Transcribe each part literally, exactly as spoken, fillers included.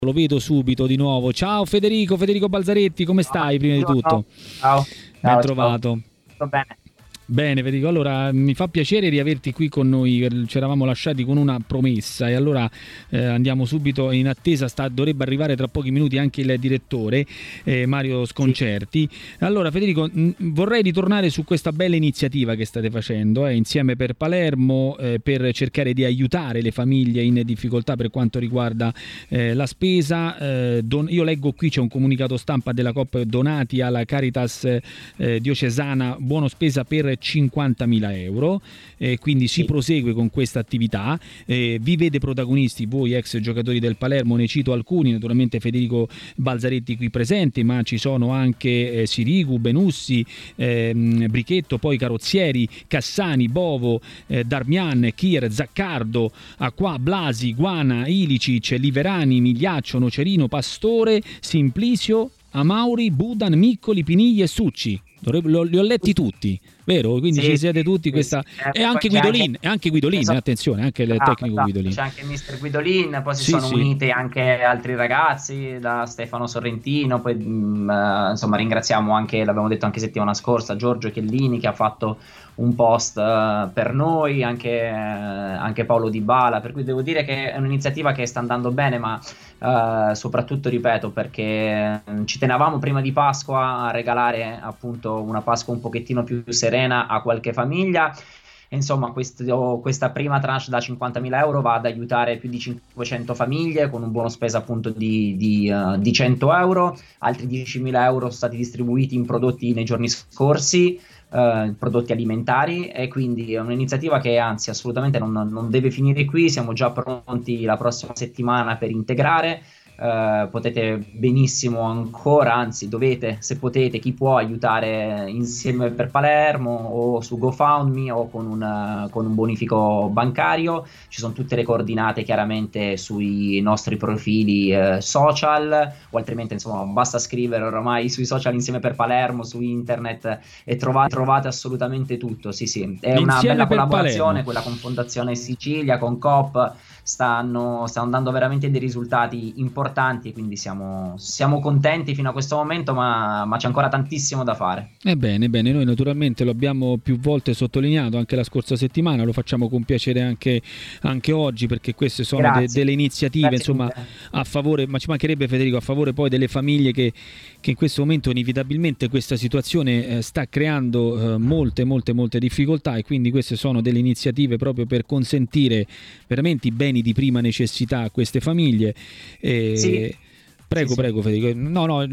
Lo vedo subito di nuovo. Ciao Federico, Federico Balzaretti, come stai prima di tutto? Ciao. Ben Ciao, trovato. Sto bene. Bene Federico, allora mi fa piacere riaverti qui con noi, ci eravamo lasciati con una promessa e allora eh, andiamo subito in attesa, sta, dovrebbe arrivare tra pochi minuti anche il direttore eh, Mario Sconcerti. Sì. Allora Federico, mh, vorrei ritornare su questa bella iniziativa che state facendo eh, insieme per Palermo eh, per cercare di aiutare le famiglie in difficoltà per quanto riguarda eh, la spesa. Eh, don, io leggo qui c'è un comunicato stampa della Coop donati alla Caritas eh, diocesana, buono spesa per cinquantamila euro, eh, quindi si sì. prosegue con questa attività. Eh, vi vede protagonisti voi ex giocatori del Palermo, ne cito alcuni, naturalmente Federico Balzaretti qui presente, ma ci sono anche eh, Sirigu, Benussi, ehm, Brichetto, poi Carrozzieri, Cassani, Bovo, eh, Darmian, Kier, Zaccardo, Acqua, Blasi, Guana, Ilicic, Liverani, Migliaccio, Nocerino, Pastore, Simplicio, Amauri, Budan, Miccoli, Pinigli e Succi. Li ho letti tutti, vero? Quindi sì, ci siete tutti sì, questa sì. E anche Guidolin, anche... e anche Guidolin, esatto. Attenzione, anche il ah, tecnico esatto. Guidolin. C'è anche mister Guidolin, poi si sì, sono sì. uniti anche altri ragazzi, da Stefano Sorrentino, poi mh, insomma ringraziamo anche, l'abbiamo detto anche settimana scorsa, Giorgio Chiellini che ha fatto un post uh, per noi, anche, uh, anche Paolo Di Bala, per cui devo dire che è un'iniziativa che sta andando bene, ma uh, soprattutto, ripeto, perché ci tenevamo prima di Pasqua a regalare appunto una Pasqua un pochettino più serena a qualche famiglia. Insomma, questo, questa prima tranche da cinquantamila euro va ad aiutare più di cinquecento famiglie con un buono spesa appunto di, di, uh, di cento euro. Altri diecimila euro sono stati distribuiti in prodotti nei giorni scorsi, uh, prodotti alimentari, e quindi è un'iniziativa che anzi assolutamente non, non deve finire qui. Siamo già pronti la prossima settimana per integrare. Uh, potete benissimo ancora, anzi dovete, se potete, chi può, aiutare insieme per Palermo o su GoFundMe o con un, con un bonifico bancario. Ci sono tutte le coordinate chiaramente sui nostri profili uh, social, o altrimenti insomma basta scrivere ormai sui social insieme per Palermo su internet e trovate, trovate assolutamente tutto. Sì sì, è una insieme bella per collaborazione Palermo. Quella con Fondazione Sicilia, con Coop, stanno, stanno dando veramente dei risultati importanti, quindi siamo, siamo contenti fino a questo momento, ma, ma c'è ancora tantissimo da fare. Ebbene, bene, noi naturalmente lo abbiamo più volte sottolineato anche la scorsa settimana, lo facciamo con piacere anche, anche oggi, perché queste sono de, delle iniziative Grazie insomma mille. a favore, ma ci mancherebbe Federico, a favore poi delle famiglie che, che in questo momento inevitabilmente questa situazione eh, sta creando eh, molte molte molte difficoltà, e quindi queste sono delle iniziative proprio per consentire veramente i beni di prima necessità a queste famiglie. E... Sì. Prego, sì, prego sì. Federico. No, no,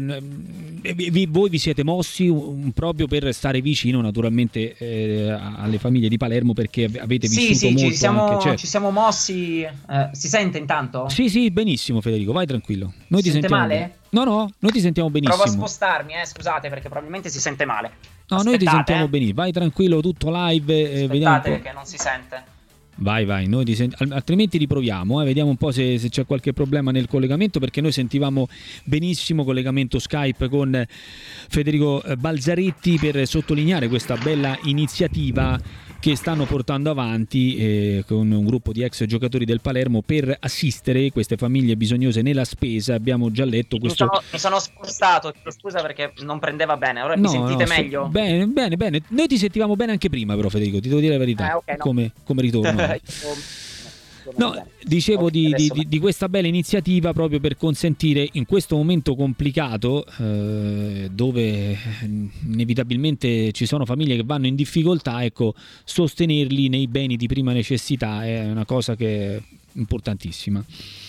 vi, voi vi siete mossi un, proprio per stare vicino naturalmente eh, alle famiglie di Palermo, perché avete sì, vissuto sì, molto ci siamo, anche, certo. ci siamo mossi. Eh, si sente intanto? Sì, sì, benissimo Federico, vai tranquillo. Noi si ti sente sentiamo male? Bene. No, no, noi ti sentiamo benissimo. Provo a spostarmi, eh, scusate, perché probabilmente si sente male. No, Aspettate, noi ti sentiamo eh. benissimo, vai tranquillo, tutto live. Eh, Aspettate, vediamo un po'. perché non si sente. Vai, vai, noi ti sent... altrimenti riproviamo, eh? Vediamo un po' se, se c'è qualche problema nel collegamento, perché noi sentivamo benissimo collegamento Skype con Federico Balzaretti per sottolineare questa bella iniziativa che stanno portando avanti eh, con un gruppo di ex giocatori del Palermo per assistere queste famiglie bisognose nella spesa. Abbiamo già letto questo... Mi sono, mi sono spostato, scusa perché non prendeva bene, ora no, mi sentite no, meglio? Se... Bene, bene, bene. Noi ti sentivamo bene anche prima però Federico, ti devo dire la verità, eh, okay, no. come, come ritorno. No, dicevo okay, di, di, di questa bella iniziativa proprio per consentire in questo momento complicato eh, dove inevitabilmente ci sono famiglie che vanno in difficoltà, ecco, sostenerli nei beni di prima necessità è una cosa che è importantissima.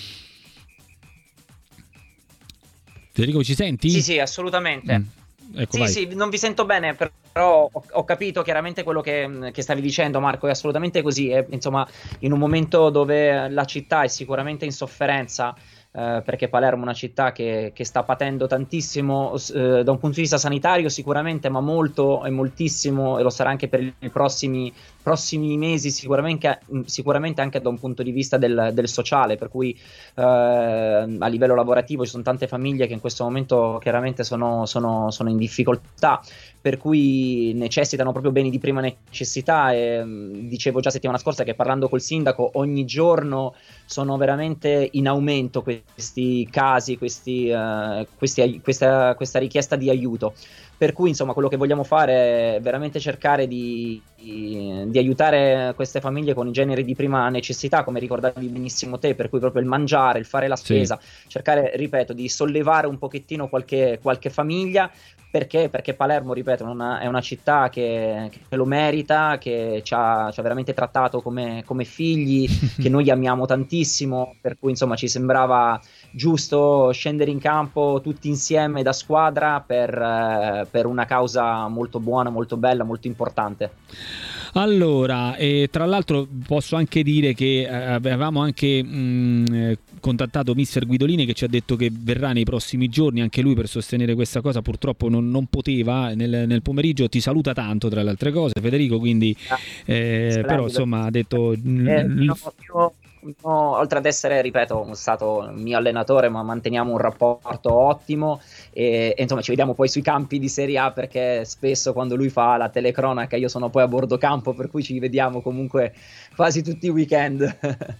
Federico, ci senti? Sì, sì, assolutamente. Mm. Ecco, sì, vai. sì, non vi sento bene, però ho, ho capito chiaramente quello che, che stavi dicendo, Marco, è assolutamente così. È, insomma, in un momento dove la città è sicuramente in sofferenza, eh, perché Palermo è una città che, che sta patendo tantissimo eh, da un punto di vista sanitario sicuramente, ma molto e moltissimo, e lo sarà anche per i prossimi prossimi mesi sicuramente, sicuramente anche da un punto di vista del, del sociale, per cui eh, a livello lavorativo ci sono tante famiglie che in questo momento chiaramente sono, sono, sono in difficoltà, per cui necessitano proprio beni di prima necessità. E mh, dicevo già settimana scorsa che parlando col sindaco ogni giorno sono veramente in aumento questi casi, questi, uh, questi, questa, questa richiesta di aiuto. Per cui insomma quello che vogliamo fare è veramente cercare di, di, di aiutare queste famiglie con i generi di prima necessità, come ricordavi benissimo te, per cui proprio il mangiare, il fare la spesa, sì. Cercare, ripeto, di sollevare un pochettino qualche, qualche famiglia. Perché? Perché Palermo, ripeto, una, è una città che, che lo merita, che ci ha, ci ha veramente trattato come, come figli, che noi amiamo tantissimo, per cui insomma ci sembrava giusto scendere in campo tutti insieme da squadra per, eh, per una causa molto buona, molto bella, molto importante. Allora, e tra l'altro posso anche dire che avevamo anche mh, contattato mister Guidolini, che ci ha detto che verrà nei prossimi giorni anche lui per sostenere questa cosa. Purtroppo non, non poteva nel, nel pomeriggio. Ti saluta tanto tra le altre cose, Federico, quindi eh, però insomma ha detto eh, io, io... No, oltre ad essere, ripeto, stato mio allenatore, ma manteniamo un rapporto ottimo e, e insomma ci vediamo poi sui campi di Serie A, perché spesso quando lui fa la telecronaca io sono poi a bordo campo, per cui ci vediamo comunque quasi tutti i weekend.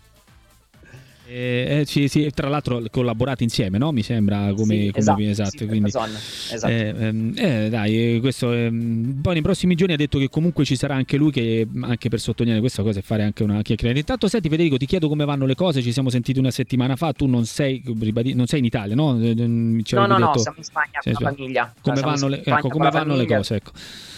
Eh, sì, sì, tra l'altro collaborate insieme, no? Mi sembra come, sì, come esatto, esatto, sì, quindi esatto. Eh, eh, dai, questo eh, poi nei prossimi giorni ha detto che comunque ci sarà anche lui, che anche per sottolineare questa cosa e fare anche una chiacchierata. Intanto senti Federico, ti chiedo come vanno le cose. Ci siamo sentiti una settimana fa, tu non sei non sei in Italia, no? No, no, no, siamo in Spagna con la famiglia. Come vanno le, ecco, come vanno le cose, ecco.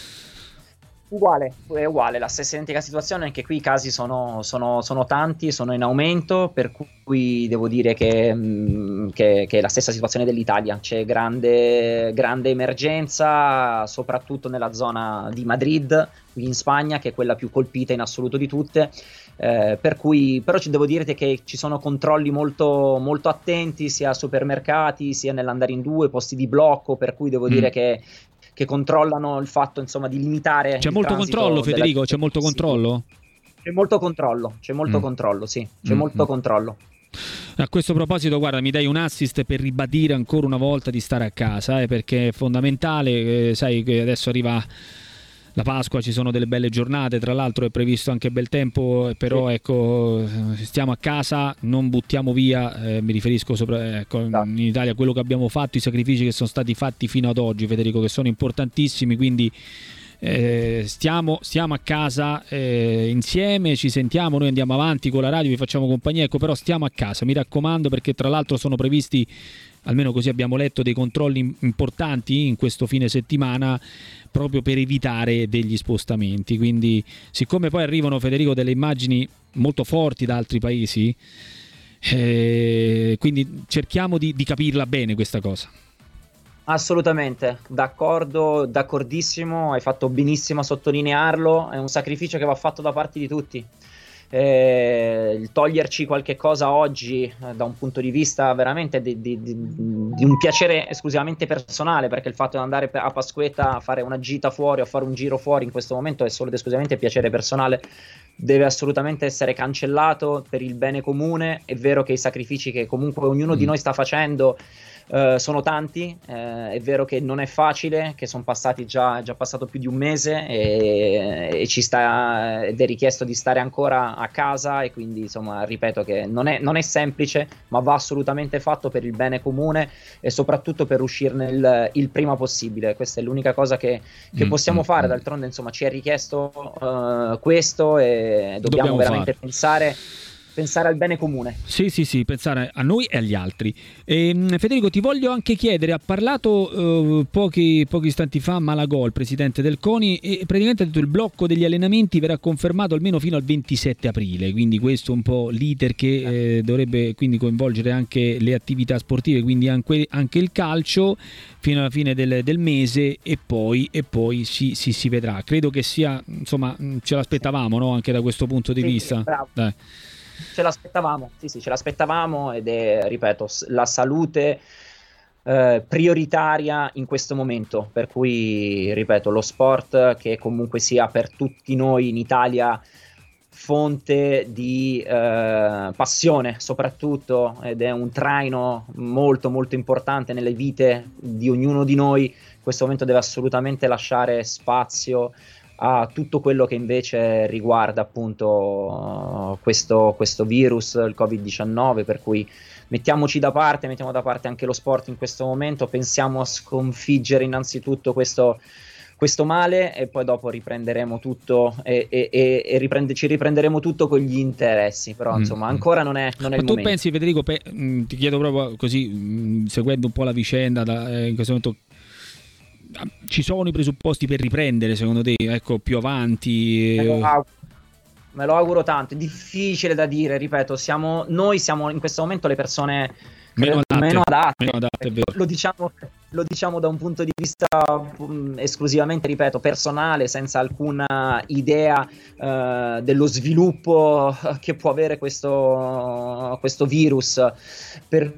Uguale, è uguale, la stessa identica situazione, anche qui i casi sono, sono, sono tanti, sono in aumento, per cui devo dire che, mh, che, che è la stessa situazione dell'Italia. C'è grande, grande emergenza, soprattutto nella zona di Madrid, qui in Spagna, che è quella più colpita in assoluto di tutte. Eh, per cui però ci devo dire che ci sono controlli molto, molto attenti sia a supermercati sia nell'andare in due, posti di blocco, per cui devo mm. dire che che controllano il fatto insomma di limitare. C'è molto controllo, Federico, della... c'è molto controllo? C'è molto controllo, c'è molto mm. controllo, sì, c'è mm. molto controllo. A questo proposito, guarda, mi dai un assist per ribadire ancora una volta di stare a casa, eh, perché è fondamentale, eh, sai che adesso arriva la Pasqua, ci sono delle belle giornate, tra l'altro è previsto anche bel tempo, però sì. Ecco, stiamo a casa, non buttiamo via, eh, mi riferisco sopra, ecco, in Italia a quello che abbiamo fatto, i sacrifici che sono stati fatti fino ad oggi, Federico, che sono importantissimi, quindi eh, stiamo, stiamo a casa eh, insieme, ci sentiamo, noi andiamo avanti con la radio, vi facciamo compagnia, ecco, però stiamo a casa, mi raccomando, perché tra l'altro sono previsti, almeno così abbiamo letto, dei controlli importanti in questo fine settimana proprio per evitare degli spostamenti. Quindi siccome poi arrivano, Federico, delle immagini molto forti da altri paesi, eh, quindi cerchiamo di, di capirla bene questa cosa. Assolutamente, d'accordo, d'accordissimo, hai fatto benissimo a sottolinearlo, è un sacrificio che va fatto da parte di tutti. Eh, il toglierci qualche cosa oggi eh, da un punto di vista veramente di, di, di, di un piacere esclusivamente personale, perché il fatto di andare a Pasquetta a fare una gita fuori o a fare un giro fuori in questo momento è solo ed esclusivamente piacere personale, deve assolutamente essere cancellato per il bene comune. È vero che i sacrifici che comunque ognuno mm. di noi sta facendo Uh, sono tanti, uh, è vero che non è facile, che sono passati già, già passato più di un mese e, e ci sta, ed è richiesto di stare ancora a casa, e quindi insomma ripeto che non è, non è semplice, ma va assolutamente fatto per il bene comune e soprattutto per uscirne il, il prima possibile. Questa è l'unica cosa che, che mm, possiamo mm, fare, d'altronde insomma ci è richiesto uh, questo e dobbiamo, dobbiamo veramente fare. pensare Pensare al bene comune. Sì, sì, sì, pensare a noi e agli altri. E, Federico, ti voglio anche chiedere, ha parlato uh, pochi, pochi istanti fa Malagò, il presidente del CONI, e praticamente ha detto il blocco degli allenamenti verrà confermato almeno fino al ventisette aprile, quindi questo è un po' l'iter che eh, dovrebbe quindi coinvolgere anche le attività sportive, quindi anche, anche il calcio, fino alla fine del, del mese, e poi, e poi si, si, si vedrà. Credo che sia, insomma, ce l'aspettavamo, no? Anche da questo punto di sì, vista. Bravo. Dai. Ce l'aspettavamo, sì sì, ce l'aspettavamo, ed è, ripeto, la salute eh, prioritaria in questo momento, per cui ripeto, lo sport che comunque sia per tutti noi in Italia fonte di eh, passione soprattutto, ed è un traino molto molto importante nelle vite di ognuno di noi, in questo momento deve assolutamente lasciare spazio a tutto quello che invece riguarda appunto uh, questo, questo virus, il covid diciannove, per cui mettiamoci da parte, mettiamo da parte anche lo sport in questo momento, pensiamo a sconfiggere innanzitutto questo questo male e poi dopo riprenderemo tutto e, e, e, e riprende, ci riprenderemo tutto con gli interessi, però insomma ancora non è, non è il tu momento. Pensi, Federico, pe- mh, ti chiedo proprio così, mh, seguendo un po' la vicenda da, eh, in questo momento, ci sono i presupposti per riprendere secondo te, ecco, più avanti? Me lo auguro, me lo auguro tanto, è difficile da dire, ripeto, siamo, noi siamo in questo momento le persone meno adatte, meno adatte. Meno adatte, è vero. Lo diciamo, lo diciamo da un punto di vista um, esclusivamente, ripeto, personale, senza alcuna idea uh, dello sviluppo che può avere questo, questo virus, per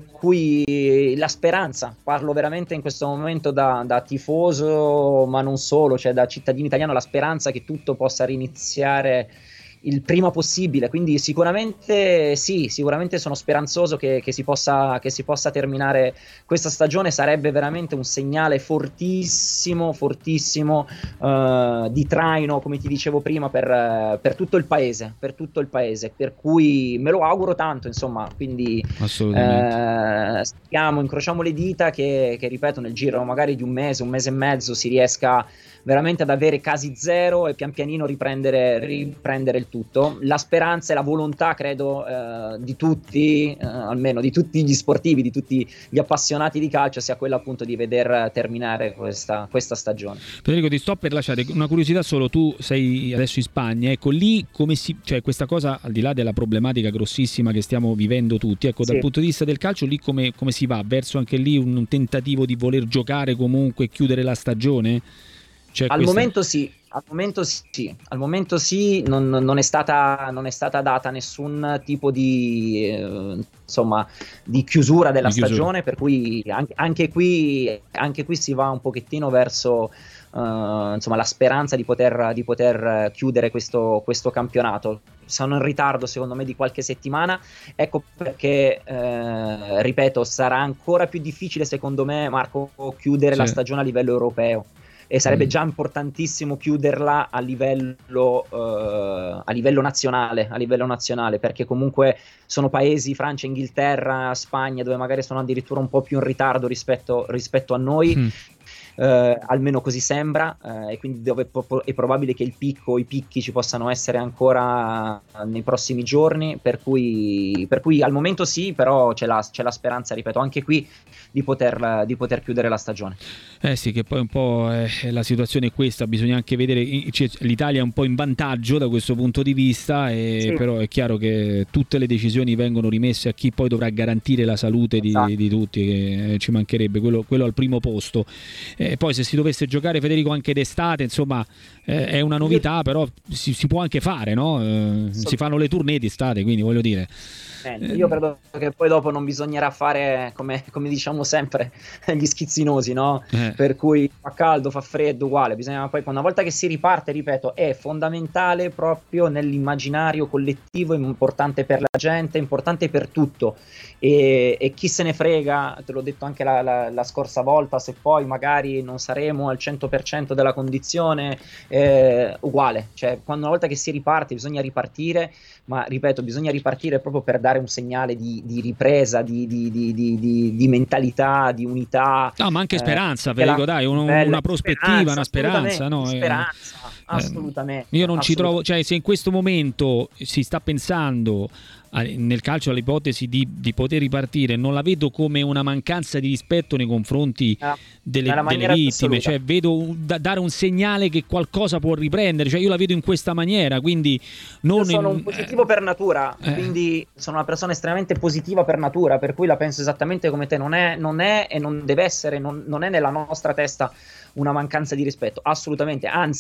cui la speranza, parlo veramente in questo momento da, da tifoso, ma non solo, cioè da cittadino italiano, la speranza che tutto possa riniziare il prima possibile, quindi sicuramente sì, sicuramente sono speranzoso che, che, si possa, che si possa terminare questa stagione, sarebbe veramente un segnale fortissimo, fortissimo uh, di traino, come ti dicevo prima, per, per tutto il paese, per tutto il paese, per cui me lo auguro tanto, insomma, quindi assolutamente. Eh, stiamo, incrociamo le dita che, che, ripeto, nel giro magari di un mese, un mese e mezzo si riesca veramente ad avere casi zero e pian pianino riprendere, riprendere il tutto. La speranza e la volontà, credo, eh, di tutti, eh, almeno di tutti gli sportivi, di tutti gli appassionati di calcio, sia quella appunto di veder terminare questa, questa stagione. Federico, ti sto per lasciare una curiosità solo, tu sei adesso in Spagna, ecco, lì come si, cioè questa cosa, al di là della problematica grossissima che stiamo vivendo tutti, ecco, sì, dal punto di vista del calcio lì come, come si va? Verso anche lì un, un tentativo di voler giocare comunque e chiudere la stagione? Cioè, al questa... momento sì, al momento sì, al momento sì, non, non, è stata, non è stata data nessun tipo di, eh, insomma, di chiusura della di chiusura. stagione, per cui anche, anche, qui, anche qui si va un pochettino verso uh, insomma, la speranza di poter, di poter chiudere questo, questo campionato. Sono in ritardo secondo me di qualche settimana, ecco perché eh, ripeto, sarà ancora più difficile secondo me, Marco, chiudere sì. la stagione a livello europeo. E sarebbe già importantissimo chiuderla a livello, uh, a livello nazionale, a livello nazionale, perché comunque sono paesi, Francia, Inghilterra, Spagna, dove magari sono addirittura un po' più in ritardo rispetto, rispetto a noi. Mm. Uh, almeno così sembra, uh, e quindi dove po- è probabile che il picco, i picchi ci possano essere ancora nei prossimi giorni, per cui, per cui al momento sì, però c'è la, c'è la speranza, ripeto, anche qui di poter, di poter chiudere la stagione. Eh sì, che poi un po' eh, la situazione è questa, bisogna anche vedere, cioè, l'Italia è un po' in vantaggio da questo punto di vista, e sì. però è chiaro che tutte le decisioni vengono rimesse a chi poi dovrà garantire la salute esatto. di, di tutti, che ci mancherebbe, quello, quello al primo posto. E poi se si dovesse giocare, Federico, anche d'estate, insomma, eh, è una novità, però si, si può anche fare, no? Eh, si fanno le tournée d'estate, quindi voglio dire. Io credo che poi dopo non bisognerà fare, come, come diciamo sempre, gli schizzinosi, no? Eh. Per cui fa caldo, fa freddo, uguale. Bisogna poi, una volta che si riparte, ripeto, è fondamentale proprio nell'immaginario collettivo, è importante per la gente, è importante per tutto. E, e chi se ne frega, te l'ho detto anche la, la, la scorsa volta, se poi magari non saremo al cento per cento della condizione, eh, uguale. Cioè, quando, una volta che si riparte, bisogna ripartire, ma ripeto, bisogna ripartire proprio per dare un segnale di, di ripresa, di, di, di, di, di mentalità, di unità. No, ma anche speranza, eh, Federico, dai, un, una prospettiva, una speranza. No? Speranza, eh, assolutamente. Io non assolutamente. ci trovo, cioè se in questo momento si sta pensando nel calcio all'ipotesi di, di poter ripartire, non la vedo come una mancanza di rispetto nei confronti no, delle, delle vittime, cioè vedo da, dare un segnale che qualcosa può riprendere, cioè io la vedo in questa maniera, quindi non io sono in, un positivo eh, per natura, eh. quindi sono una persona estremamente positiva per natura, per cui la penso esattamente come te, non è, non è e non deve essere, non, non è nella nostra testa una mancanza di rispetto, assolutamente, anzi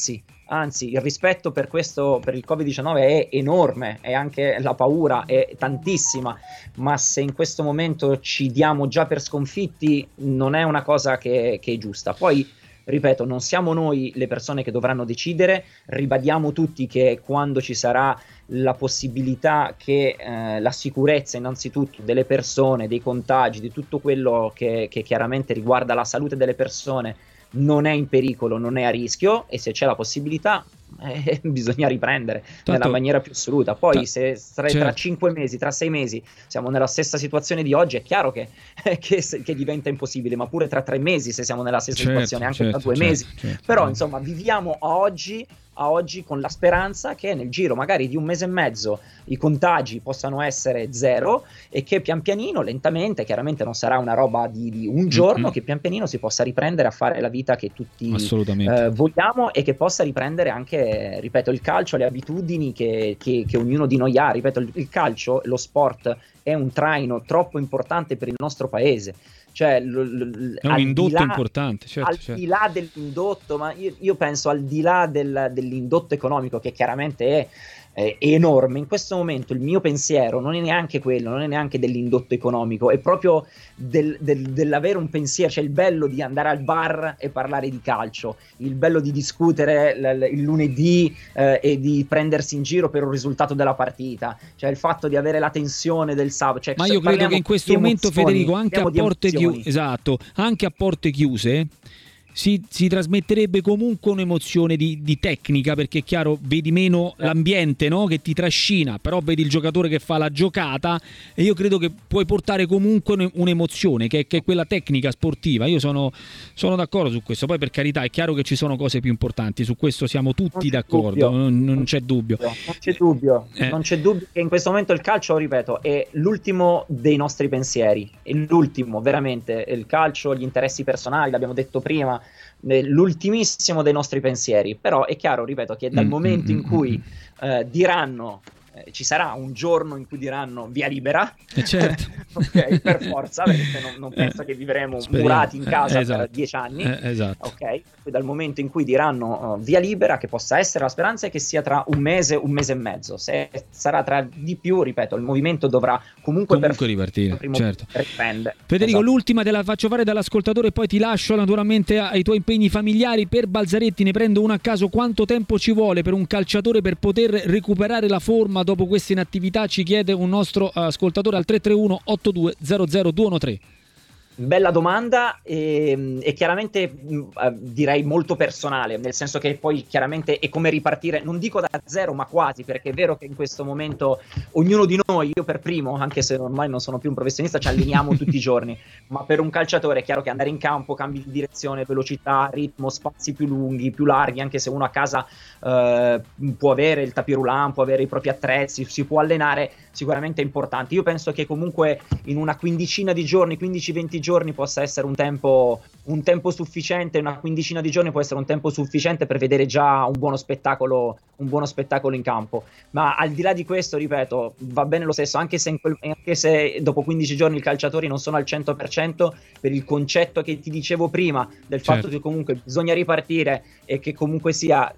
anzi il rispetto per questo, per il covid diciannove è enorme, e anche la paura è tantissima, ma se in questo momento ci diamo già per sconfitti non è una cosa che, che è giusta. Poi ripeto, non siamo noi le persone che dovranno decidere, ribadiamo tutti che quando ci sarà la possibilità che eh, la sicurezza innanzitutto delle persone, dei contagi, di tutto quello che, che chiaramente riguarda la salute delle persone non è in pericolo, non è a rischio, e se c'è la possibilità eh, bisogna riprendere Tanto, nella maniera più assoluta. Poi ta- se tra, certo. tra cinque mesi, tra sei mesi siamo nella stessa situazione di oggi, è chiaro che, che, che diventa impossibile, ma pure tra tre mesi se siamo nella stessa certo, situazione, anche certo, tra due certo, mesi certo, però certo. insomma viviamo a oggi a oggi con la speranza che nel giro magari di un mese e mezzo i contagi possano essere zero, e che pian pianino, lentamente, chiaramente non sarà una roba di, di un giorno, mm-hmm. che pian pianino si possa riprendere a fare la vita che tutti eh, vogliamo, e che possa riprendere anche, ripeto, il calcio, le abitudini che, che, che ognuno di noi ha. Ripeto, il, il calcio, lo sport è un traino troppo importante per il nostro paese. Cioè, l- l- è un indotto là, importante, certo, al certo. di là dell'indotto, ma io, io penso al di là del, dell'indotto economico, che chiaramente è, è enorme. In questo momento il mio pensiero non è neanche quello, non è neanche dell'indotto economico, è proprio del, del, dell'avere un pensiero. Cioè il bello di andare al bar e parlare di calcio, il bello di discutere l- il lunedì eh, e di prendersi in giro per un risultato della partita, cioè il fatto di avere la tensione del sabato. Cioè, ma io credo che in questo momento, emozioni, Federico, anche a porte chiuse, esatto, anche a porte chiuse Si, si trasmetterebbe comunque un'emozione di, di tecnica, perché è chiaro, vedi meno l'ambiente, no? Che ti trascina, però vedi il giocatore che fa la giocata, e io credo che puoi portare comunque un'emozione che, che è quella tecnica sportiva. Io sono, sono d'accordo su questo. Poi per carità è chiaro che ci sono cose più importanti, su questo siamo tutti non d'accordo, non, non c'è dubbio non c'è dubbio eh. non c'è dubbio che in questo momento il calcio, ripeto, è l'ultimo dei nostri pensieri, è l'ultimo, veramente. Il calcio, gli interessi personali, l'abbiamo detto prima, l'ultimissimo dei nostri pensieri. Però è chiaro, ripeto, che dal mm, momento mm, in cui eh, diranno eh, ci sarà un giorno in cui diranno via libera, eh certo. ok, per forza, perché non, non penso eh, che vivremo speriamo. murati in casa eh, esatto. per dieci anni, eh, esatto. ok, dal momento in cui diranno uh, via libera, che possa essere, la speranza è che sia tra un mese, un mese e mezzo. Se sarà tra di più, ripeto, il movimento dovrà comunque, comunque per ripartire, certo. riprende. Federico, esatto. l'ultima te la faccio fare dall'ascoltatore e poi ti lascio naturalmente ai tuoi impegni familiari. Per Balzaretti, ne prendo uno a caso: quanto tempo ci vuole per un calciatore per poter recuperare la forma dopo questa inattività? Ci chiede un nostro ascoltatore al tre tre uno otto due zero zero due uno tre. Bella domanda, e, e chiaramente mh, direi molto personale, nel senso che poi chiaramente è come ripartire, non dico da zero, ma quasi, perché è vero che in questo momento ognuno di noi, io per primo, anche se ormai non sono più un professionista, ci alleniamo tutti i giorni, ma per un calciatore è chiaro che andare in campo, cambi di direzione, velocità, ritmo, spazi più lunghi, più larghi, anche se uno a casa eh, può avere il tapis roulant, può avere i propri attrezzi, si può allenare, sicuramente è importante. Io penso che comunque in una quindicina di giorni, quindici venti giorni possa essere un tempo un tempo sufficiente, una quindicina di giorni può essere un tempo sufficiente per vedere già un buono spettacolo, un buono spettacolo in campo. Ma al di là di questo, ripeto, va bene lo stesso, anche se, in quel, anche se dopo quindici giorni i calciatori non sono al cento per cento, per il concetto che ti dicevo prima del certo. fatto che comunque bisogna ripartire e che comunque sia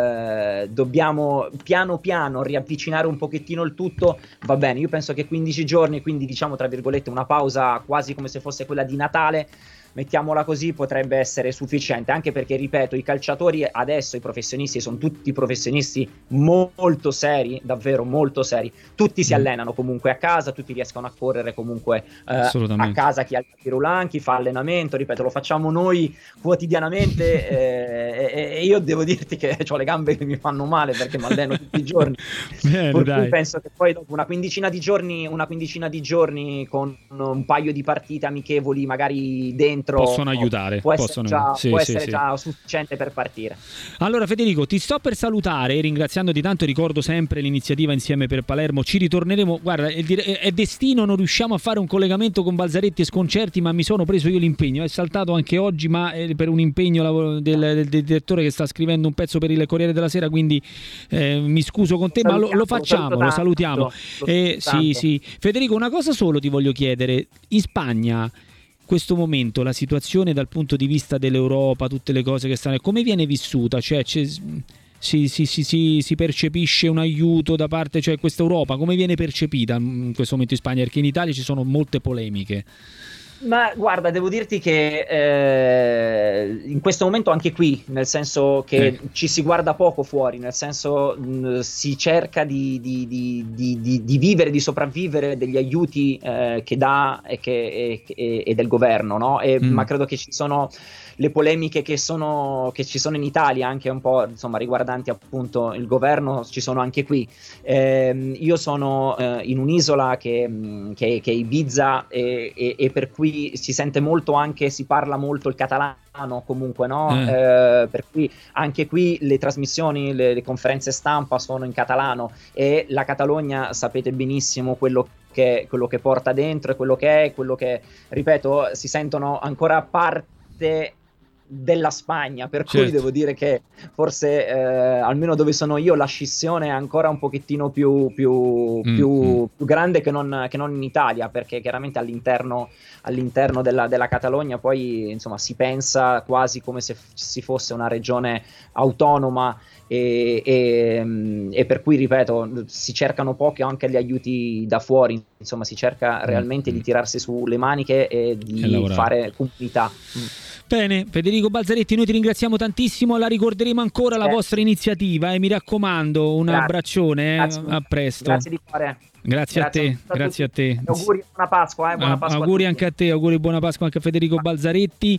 eh, dobbiamo piano piano riavvicinare un pochettino il tutto, va bene. Io penso che quindici giorni, quindi diciamo tra virgolette una pausa quasi come se fosse quella di Natale, mettiamola così, potrebbe essere sufficiente, anche perché, ripeto, i calciatori adesso, i professionisti, sono tutti professionisti molto seri, davvero molto seri, tutti si allenano comunque a casa, tutti riescono a correre comunque eh, a casa, chi ha il tapis roulant, chi fa allenamento, ripeto, lo facciamo noi quotidianamente eh, e, e io devo dirti che ho le gambe che mi fanno male perché mi alleno tutti i giorni. Bene, per cui penso che poi dopo una quindicina di giorni, una quindicina di giorni con un paio di partite amichevoli magari dentro possono aiutare, può possono essere, già, sì, può sì, essere sì. già sufficiente per partire. Allora Federico, ti sto per salutare ringraziandoti tanto, ricordo sempre l'iniziativa Insieme per Palermo, ci ritorneremo, guarda, è, è destino, non riusciamo a fare un collegamento con Balzaretti e Sconcerti, ma mi sono preso io l'impegno, è saltato anche oggi, ma è per un impegno del, del, del direttore che sta scrivendo un pezzo per il Corriere della Sera, quindi eh, mi scuso con te, ma lo, lo facciamo, lo salutiamo. Lo eh, sì, sì. Federico, una cosa solo ti voglio chiedere, in Spagna questo momento, la situazione dal punto di vista dell'Europa, tutte le cose che stanno, come viene vissuta? Cioè, si, si, si, si, si percepisce un aiuto da parte, cioè questa Europa come viene percepita in questo momento in Spagna? Perché in Italia ci sono molte polemiche. Ma guarda, devo dirti che eh, in questo momento anche qui, nel senso che eh. ci si guarda poco fuori, nel senso mh, si cerca di, di, di, di, di vivere, di sopravvivere degli aiuti eh, che dà e, che, e, e del governo, no? E, mm. Ma credo che ci sono le polemiche che, sono, che ci sono in Italia, anche un po' insomma riguardanti appunto il governo, ci sono anche qui. Eh, io sono eh, in un'isola che, che, che è Ibiza e, e, e per cui si sente molto anche, si parla molto il catalano comunque, no? Mm. Eh, per cui anche qui le trasmissioni, le, le conferenze stampa sono in catalano e la Catalogna sapete benissimo quello che, quello che porta dentro e quello che è, quello che, ripeto, si sentono ancora parte della Spagna, per certo. Cui devo dire che forse eh, almeno dove sono io la scissione è ancora un pochettino più, più, mm, più, mm. più grande che non, che non in Italia, perché chiaramente all'interno, all'interno della, della Catalogna poi insomma si pensa quasi come se f- si fosse una regione autonoma e, e, e per cui ripeto si cercano pochi anche gli aiuti da fuori, insomma si cerca realmente mm. di tirarsi su le maniche e di e fare comunità. Mm. Bene, Federico Balzaretti, noi ti ringraziamo tantissimo, la ricorderemo ancora la eh. vostra iniziativa e eh, mi raccomando un grazie. abbraccione, eh. a presto. Grazie di cuore. Grazie, grazie a te, a grazie a te. Auguri, buona Pasqua, eh, buona Pasqua auguri anche a te, auguri buona Pasqua anche a Federico Balzaretti.